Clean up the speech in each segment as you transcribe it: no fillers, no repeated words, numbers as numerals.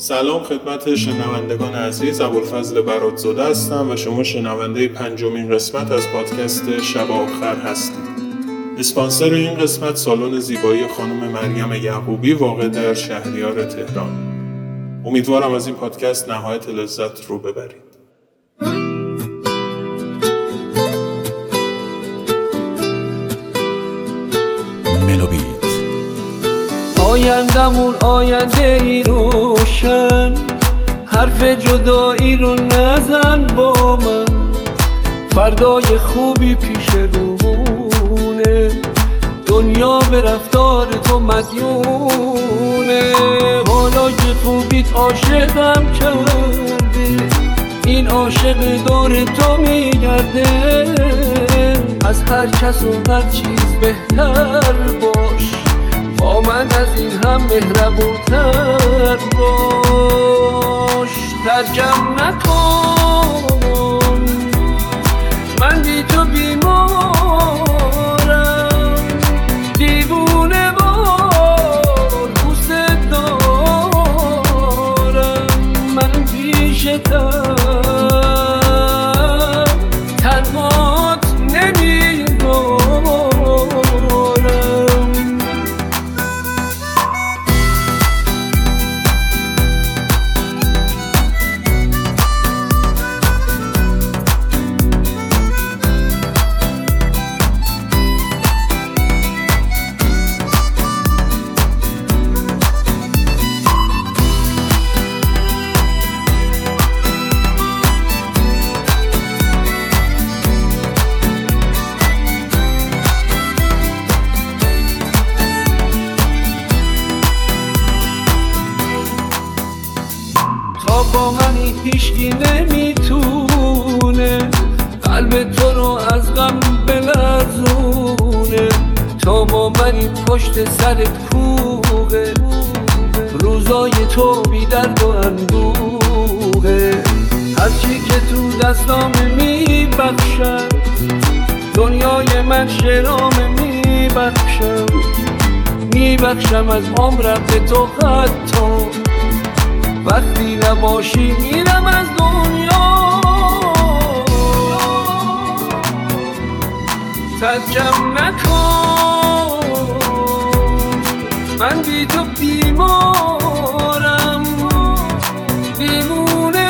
سلام خدمت شنوندگان عزیز، ابوالفضل برادزاده هستم و شما شنونده 5مین قسمت از پادکست شب آخر هستید. اسپانسر این قسمت سالن زیبایی خانم مریم یعقوبی واقع در شهریار تهران. امیدوارم از این پادکست نهایت لذت رو ببرید. آیندمون آینده ای روشن، حرف جدایی رو نزن با من، فردای خوبی پیش رومونه، دنیا به رفتار تو مدیونه. حالا که خوبیت عاشقم کرده، این عاشق دور تو میگرده، از هر کس و هر چیز بهتر باش، با من از این هم مهربونتر باش. ترجم نکن من بی تو بیمارم، دیوونه وار دوست دارم، من پیشتم تنهات نمیمارم. با منی هیچکی نمیتونه قلب تو رو از غم بلرزونه. تو با منی پشت سرت کوه، روزای تو بی درد و اندوه. هرچی که تو دستامه میبخشم، دنیای من شرامه میبخشم از عمرم به تو. حتی وقتی نباشی میرم از دنیا. ترجم نکن من بی تو بیمارم، دیوونه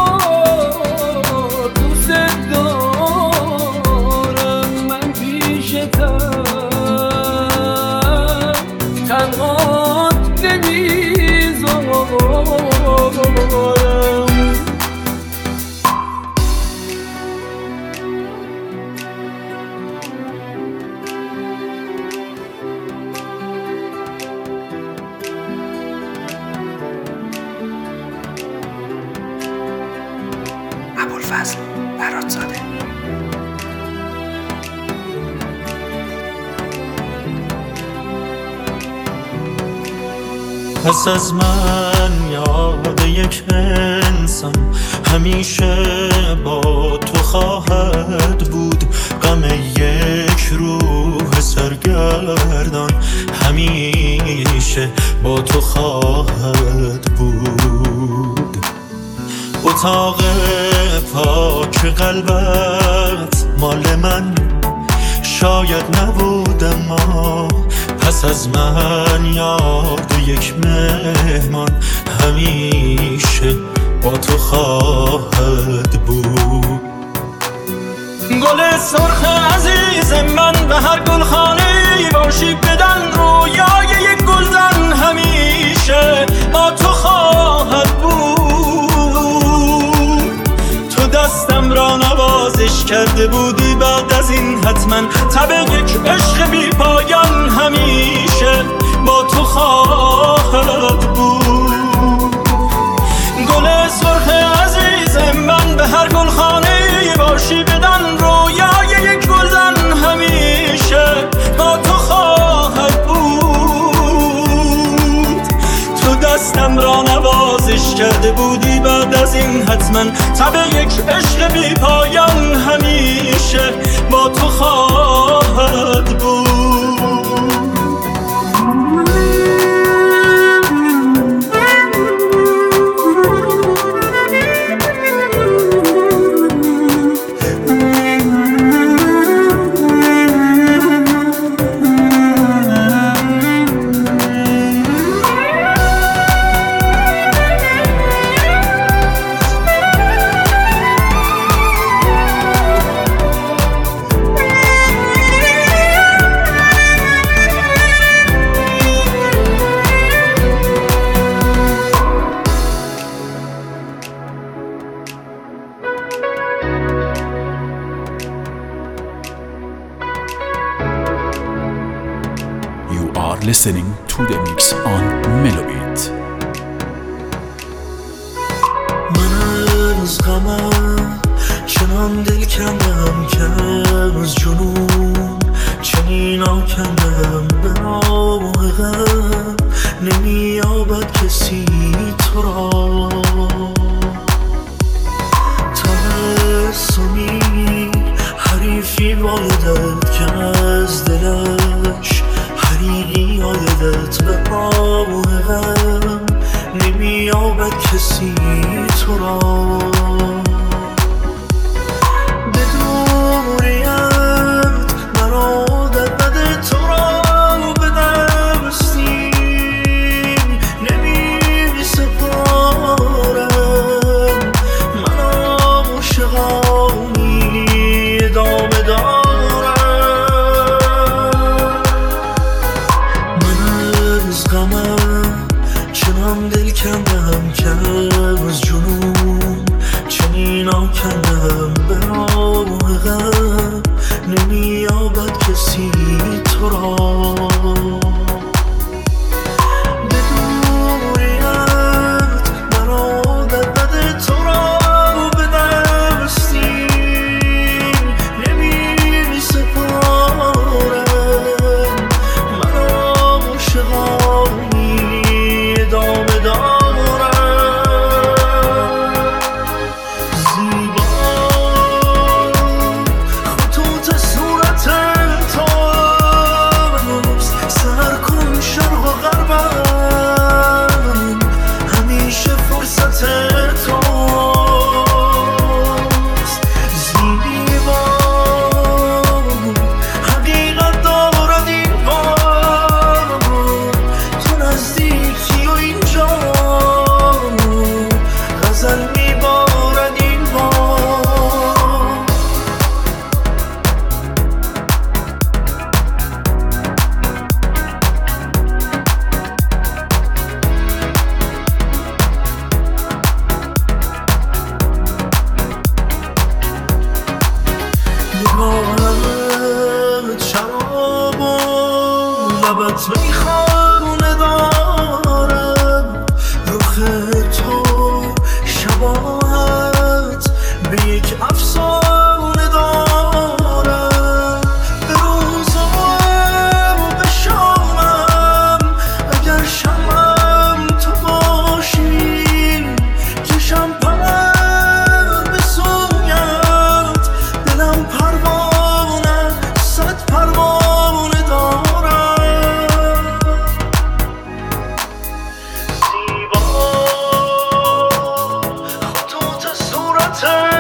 وار دوست دارم، من پیشتم تنهات نمیذارم. ابوالفضل برادزاده. پس از من یاد یک انسان همیشه با تو خواهد بود، غم یک روح سرگردان همیشه با تو خواهد بود. اتاق پاک قلبت مال من شاید نبود، اما پس از من یاد یک مهمان همیشه با تو خواهد بود. گل سرخ عزیز من به هر گلخانه‌ای باشی، بدن رویای یک گلدن همیشه با تو خواهد بود. تو دستم را نوازش کرده بودی، بعد از این حتما تب یک عشق بی پایان همیشه با تو خواهد بود. گل سرخ عزیز من به هر گلخانه‌ای باشی، بدن رویای یک گلدن همیشه با تو خواهد بود. تو دستم را نوازش کرده بودی، بعد از این حتما تب یک عشق بی پایان همیشه با تو خواهد بود. are listening to the mix on Melobit. من از غمم چنان دل کندم که از جنون چنین آکندم به راه غم نمی‌یابد کسی تو را تبسمی حریفی بایدت که از دلش حریقی آیدت به راه غم نمی‌یابد کسی تو را به دوریت مرا عادت بده تو را به دستی نمی‌سپارم من عاشقانی ادامه دارم من از غمم چنان دل کندم که از جنون چنین آکندم به راه غم نمی‌یابد کسی تو را به دوریت مرا عادت بده تو را به دستی نمی‌سپارم من عاشقانی ادامه دارم زیبا خطوط صورت توست سر کن شرق و غربم همیشه فرصت توست زیبا حقیقت دارد این بار تو نزدیکی و اینجا غزل میبارد این بار نگاهت شراب و لبت میخوانه دارم رخ تو شباهت به یک افسانه دارم به روزم و به شامم اگر شمم تو باشی کشم پر به سویت دلم پروانه صد پروانه دارم زیبا خطوط صورت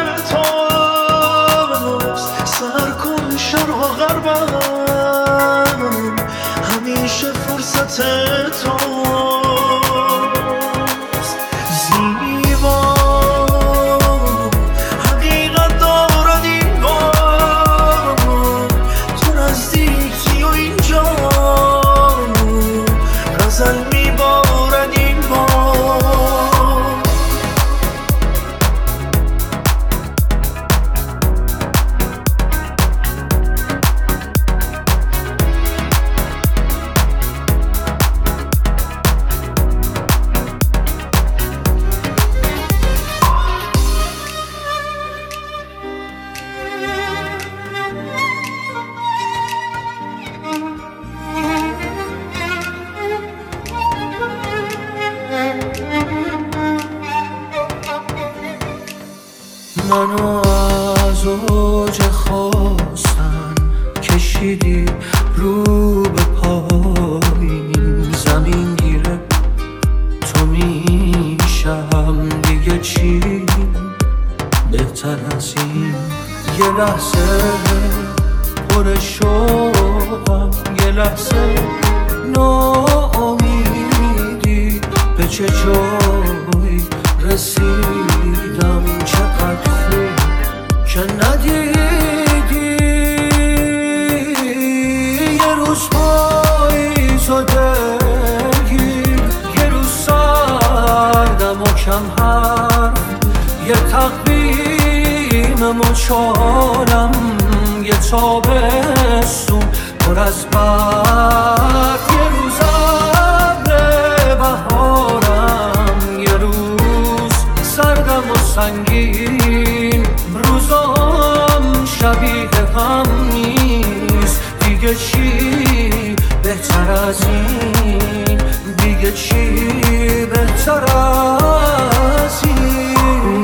توست سر کن شرق و غربم همیشه فرصت توست زیبا حقیقت دارد این بار تو نزدیکی و اینجا غزل میبارد این بار منو از اوج خواستن کشیدی رو به پایین زمین گیره تو میشم دیگه چی بهتر از این یه لحظه پر شوقم یه لحظه ناامیدی به چه جایی رسیدم چقدر خوب که ندیدی یه روز پاییز و دلگیر یه روز سردم و کم حرف یه تقویم مچالم یه تابستون پر از برف یه روز سنگین، روزام شبیه هم نیست. دیگه چی بهتر از این؟ دیگه چی بهتر از این؟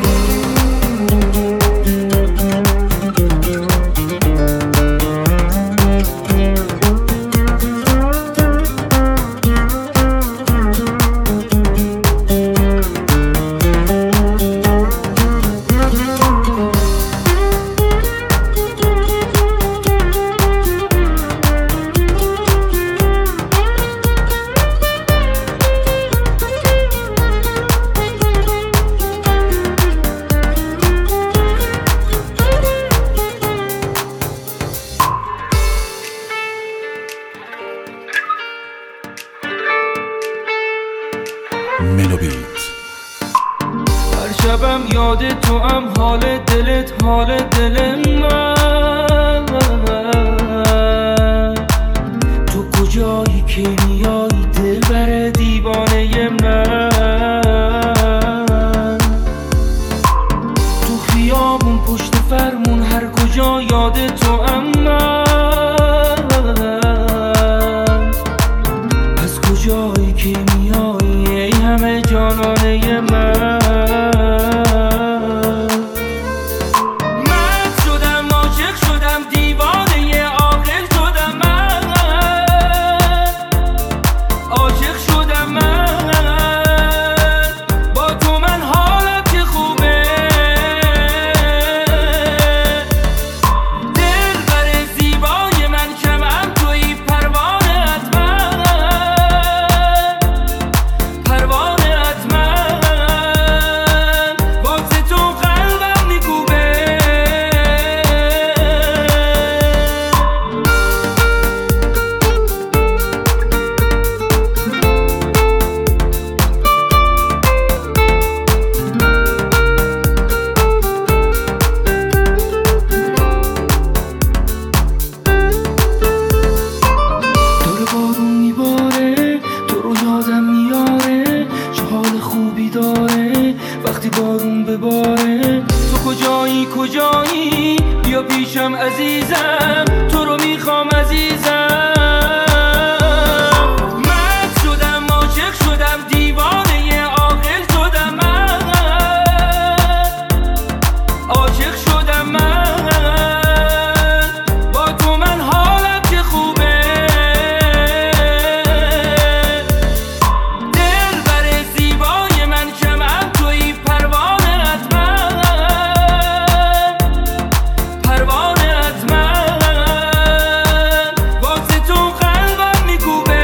ملوبیت. هر شبم یاد تو هم، حال دلت حال دل من. تو کجایی که میایی دلبر دیوانه من؟ تو خیابون پشت فرمون هر کجا یاد تو هم من. از کجایی که میایی ای همه جانانه من؟ من شدم عاشق شدم دیوانه عاقل شدم من. عاشق شدم من، با تو من حالم که خوبه. دلبر زیبای من شمعم تویی پروانه‌ات من. پروانه‌ات من، واسه تو قلبم میکوبه. داره بارون میباره، تو رو یادم میاره. چه حال خوبی داره وقتی بارون بباره. تو کجایی کجایی؟ بیا پیشم عزیزم، تو رو میخوام عزیزم. من شدم عاشق شدم دیوانه عاقل شدم من. عاشق شدم من، با تو من حالم که خوبه. دلبر زیبای من شمعم تویی پروانه‌ات من. پروانه‌ات من، واسه تو قلبم میکوبه.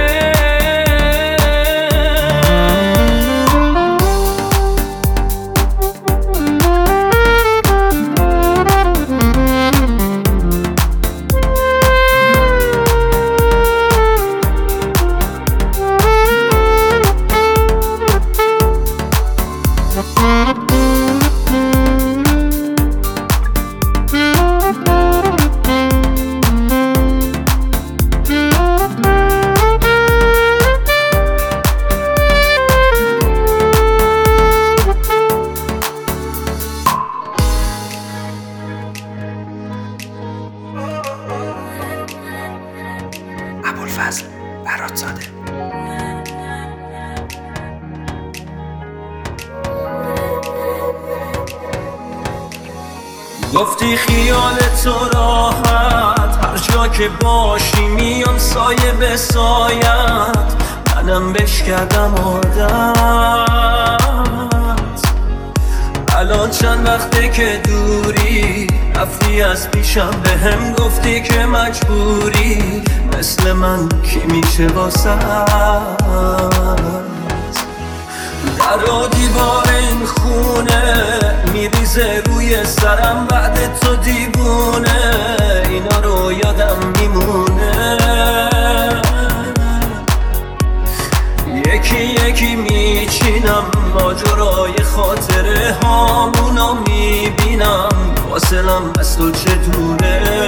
ابوالفضل براتزاده. گفتی خیال تو راحت، هر جا که باشی میام سایه به سایت. منم بش کردم عادت، الان چند وقته که دوری. رفتی از پیشم بهم گفتی که مجبوری. مثل من کی میشه واسه در و دیوار این خونه میریزه روی سرم بعد تو دیوونه. اینا رو یادم میمونه، یکی یکی میچینم ماجرای خاطره هامونو میبینم. فاصلم از تو چه دوره،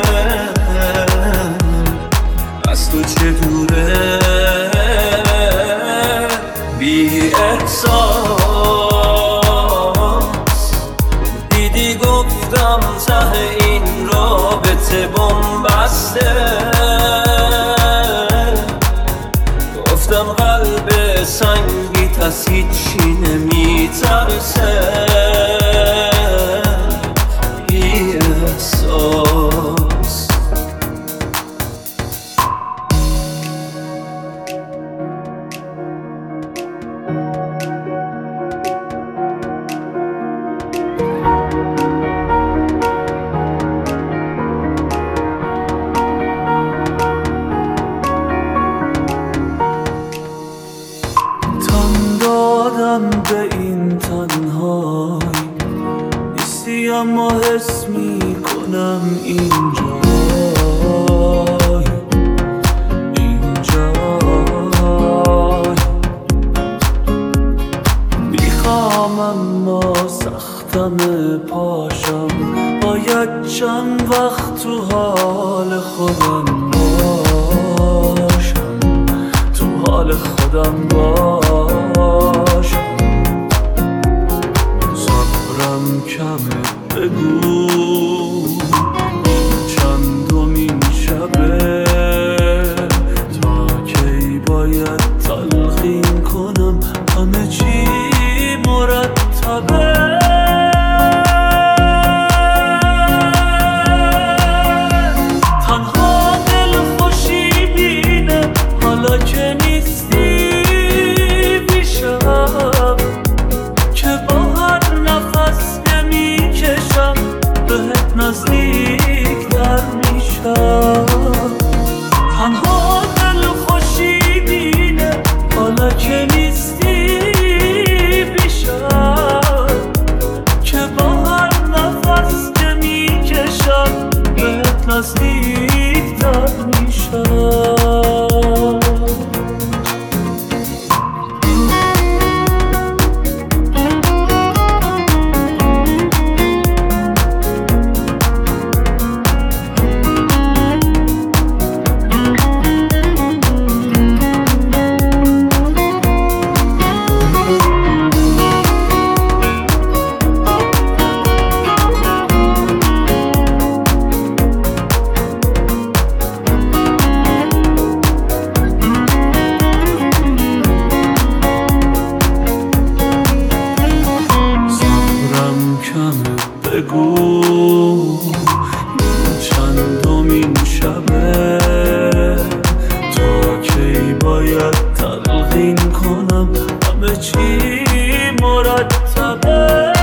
از تو چه دوره. بی احساس نرسه. گفتم قلب سنگیت از هیچی نمیترسه. بی احساس به این تنهایی نیستی، اما حس میکنم اینجای بیخوام اما سختم پاشم، باید چند وقت تو حال خودم باشم، تو حال خودم باشم. کمه بگو چندمین شبه، تا کی باید تلقین کنم همه چی مرتبه. تنها دل خوشی بینه حالا که نیستی پیشم، که با هر نفس بهت نزدیک در میشم. تنها دل خوشی بینه حالا که نیستی پیشم، که با هر نفس که میکشم بهت نزدیک در میشم. بگو چندمین شبه، تا کی باید تلقین کنم همه چی مرتبه.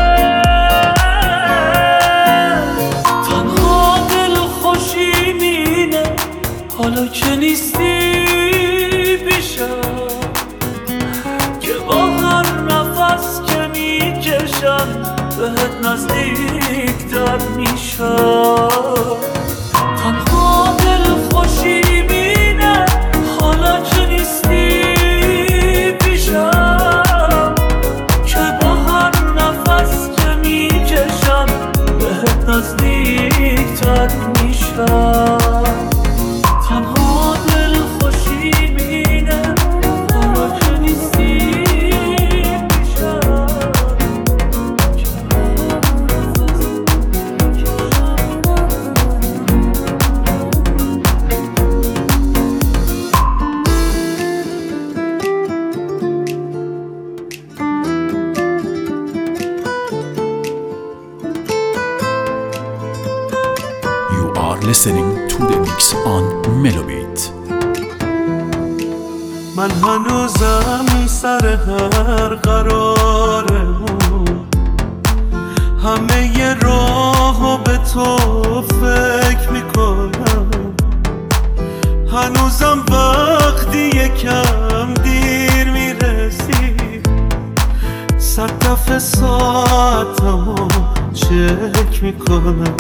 تنها دل خوشی مینه حالا که نیستی پیشم، که با هر نفس که میکشم بهت نزدیک در میشم. تنها دل خوشی بینه حالا که نیستی پیشم، که با هر نفس که میکشم بهت نزدیک در میشم. تنها دل خوشی بینه حالا که نیستی listening to the mix on Melobit. من هنوزم سر هر قرارمون، همه ی راهو به تو فکر میکنم. هنوزم وقتی یکم دیر میرسی، 100 دفعه ساعتمو چک میکنم.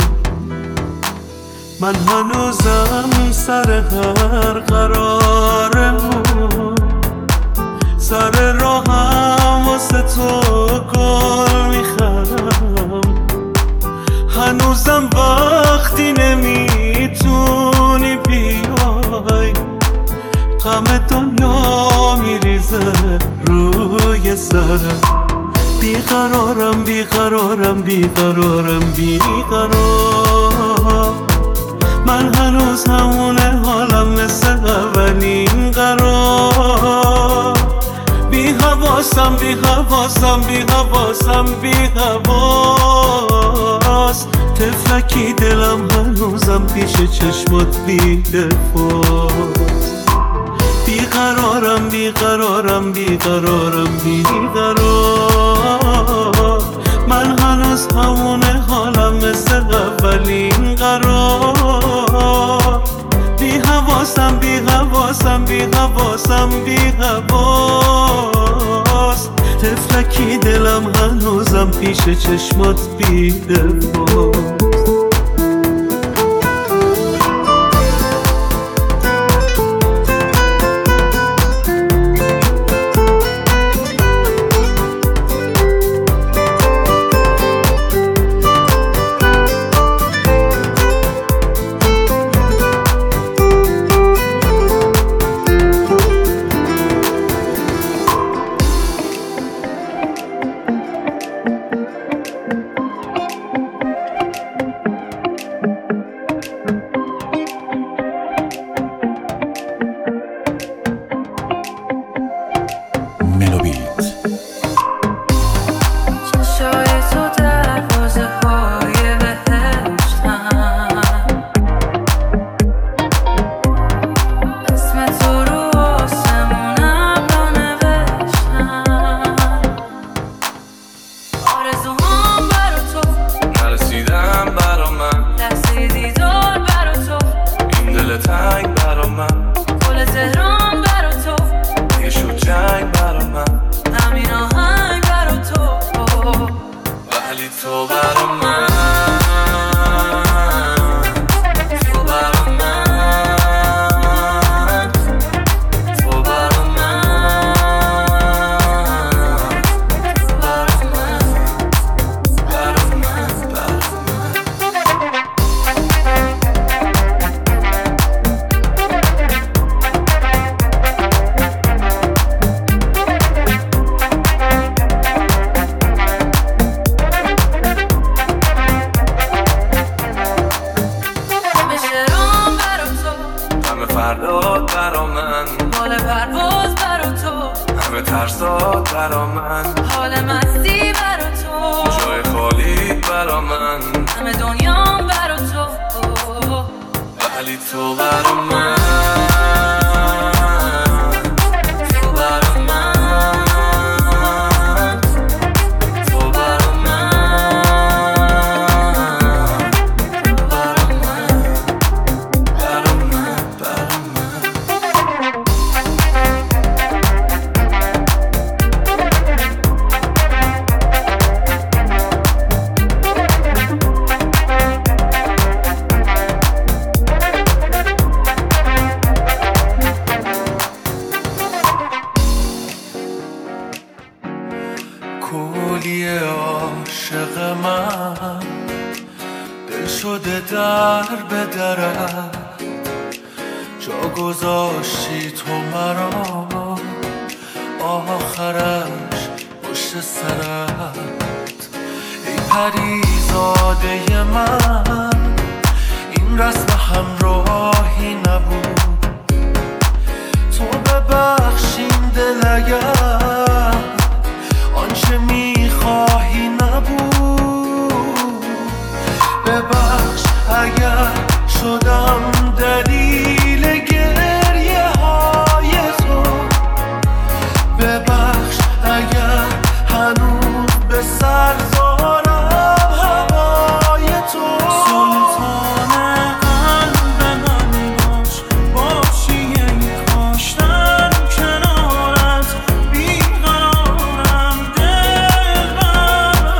من هنوزم سر هر قرارمون، سر راهم واسه تو گل میخرم. هنوزم وقتی نمیتونی بیای، غم دنیا میریزه روی سرم. بیقرارم بیقرارم بیقرارم بیقرار، من هنوز همونه حالم مثل اولین قرار. بی حواسم بی حواسم بی حواسم بی حواس، تفلکی دلم هنوزم پیش چشمات بی دفاست. بیقرارم بیقرارم بیقرارم بیقرار، من هنوز همونه حالم مثل اولین قرار. بی حواسم بی حواسم بی حواسم بی حواس، تفلکی دلم هنوزم پیش چشمات بی دفاست.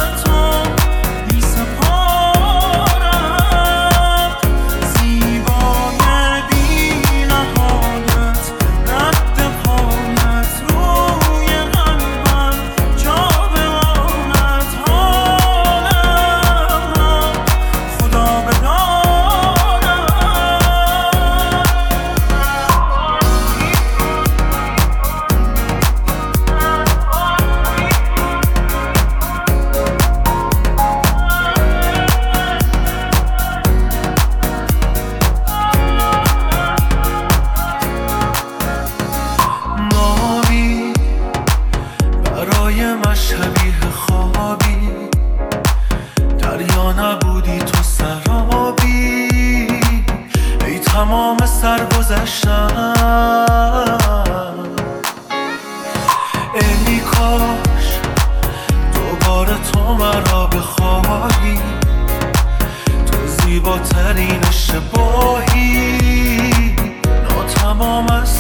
زیبا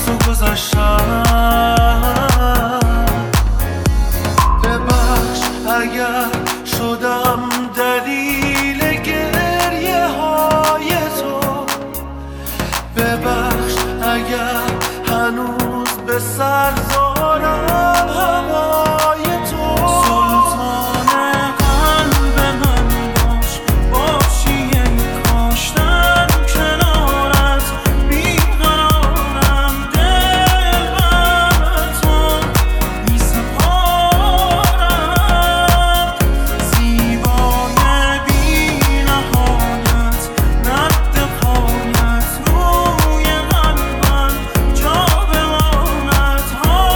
از تو گذشتم. ببخش اگر شدم دلیل گریه های تو، ببخش اگر هنوز به سر دارم هوای تو. سلطان قلب من باش، باشی ای کاش در کنارت بیقرارم. دل بر تو بی سپارم، زیبای بی نهایت رد پایت روی قلبم جا بماند.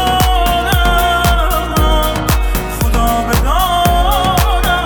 حالم خدا بدانم.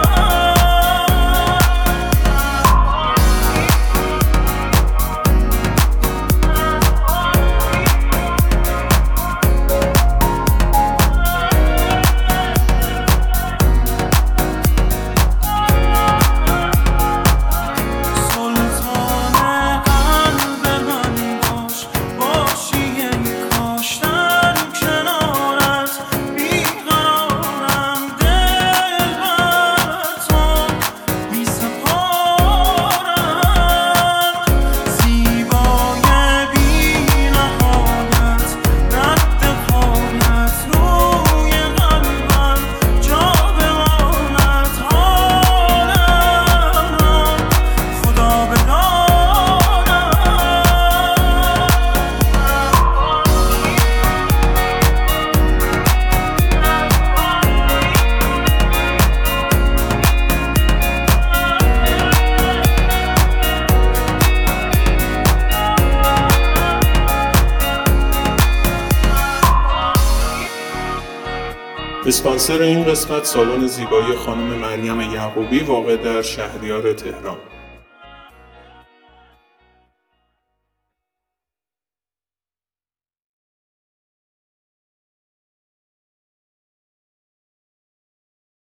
سلطان قلب من باش، باشی ای کاش در کنارت بیقرارم. دل بر تو بی سپارم، زیبای بی نهایت رد پایت روی قلبم جا بماند. حالم خدا بدانم. اسپانسر این قسمت سالن زیبایی خانم مریم یعقوبی واقع در شهریار تهران.